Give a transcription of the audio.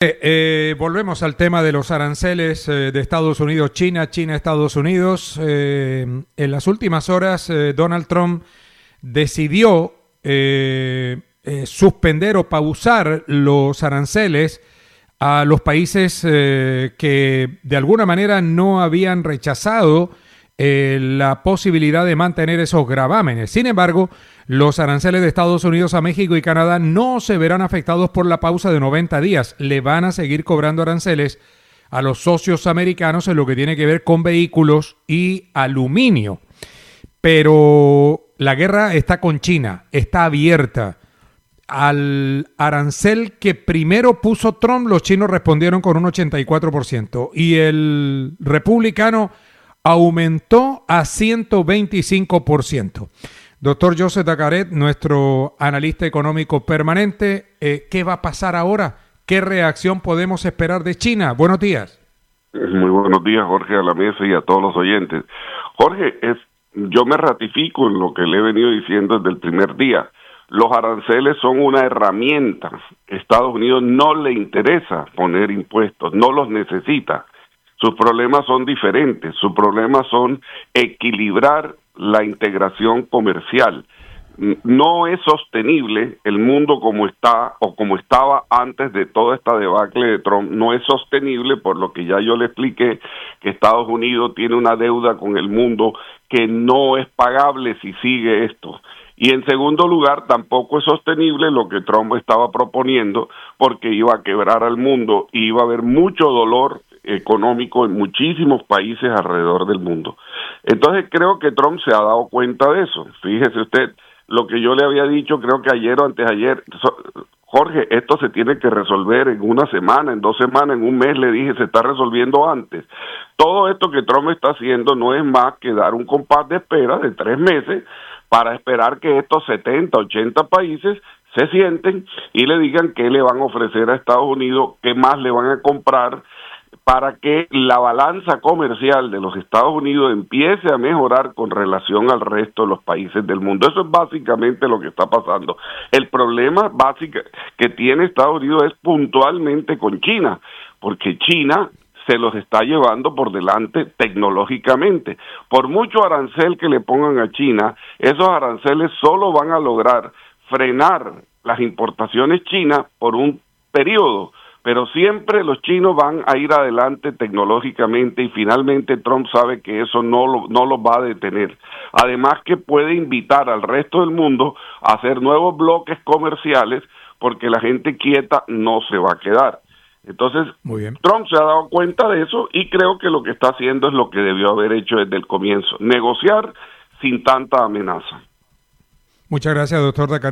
Volvemos al tema de los aranceles de Estados Unidos, China, Estados Unidos. En las últimas horas, Donald Trump decidió suspender o pausar los aranceles a los países que de alguna manera no habían rechazado la posibilidad de mantener esos gravámenes. Sin embargo, los aranceles de Estados Unidos a México y Canadá no se verán afectados por la pausa de 90 días. Le van a seguir cobrando aranceles a los socios americanos en lo que tiene que ver con vehículos y aluminio. Pero la guerra está con China, está abierta. Al arancel que primero puso Trump, los chinos respondieron con un 84% y el republicano aumentó a 125%. Doctor Joseph Dacaret, nuestro analista económico permanente, ¿qué va a pasar ahora? ¿Qué reacción podemos esperar de China? Buenos días. Muy buenos días, Jorge, a la mesa y a todos los oyentes. Jorge, yo me ratifico en lo que le he venido diciendo desde el primer día. Los aranceles son una herramienta. Estados Unidos no le interesa poner impuestos, no los necesita. Sus problemas son diferentes, sus problemas son equilibrar la integración comercial. No es sostenible el mundo como está o como estaba antes de toda esta debacle de Trump, no es sostenible por lo que ya yo le expliqué, que Estados Unidos tiene una deuda con el mundo que no es pagable si sigue esto. Y en segundo lugar, tampoco es sostenible lo que Trump estaba proponiendo porque iba a quebrar al mundo y iba a haber mucho dolor económico en muchísimos países alrededor del mundo. Entonces creo que Trump se ha dado cuenta de eso. Fíjese usted, lo que yo le había dicho, creo que ayer o antes de ayer, Jorge, esto se tiene que resolver en una semana, en 2 semanas, en un mes, le dije, se está resolviendo antes. Todo esto que Trump está haciendo no es más que dar un compás de espera de 3 meses para esperar que estos 70, 80 países se sienten y le digan qué le van a ofrecer a Estados Unidos, qué más le van a comprar, para que la balanza comercial de los Estados Unidos empiece a mejorar con relación al resto de los países del mundo. Eso es básicamente lo que está pasando. El problema básico que tiene Estados Unidos es puntualmente con China, porque China se los está llevando por delante tecnológicamente. Por mucho arancel que le pongan a China, esos aranceles solo van a lograr frenar las importaciones chinas por un periodo, pero siempre los chinos van a ir adelante tecnológicamente y finalmente Trump sabe que eso no lo va a detener. Además que puede invitar al resto del mundo a hacer nuevos bloques comerciales porque la gente quieta no se va a quedar. Entonces, Trump se ha dado cuenta de eso y creo que lo que está haciendo es lo que debió haber hecho desde el comienzo, negociar sin tanta amenaza. Muchas gracias, doctor Dacaret.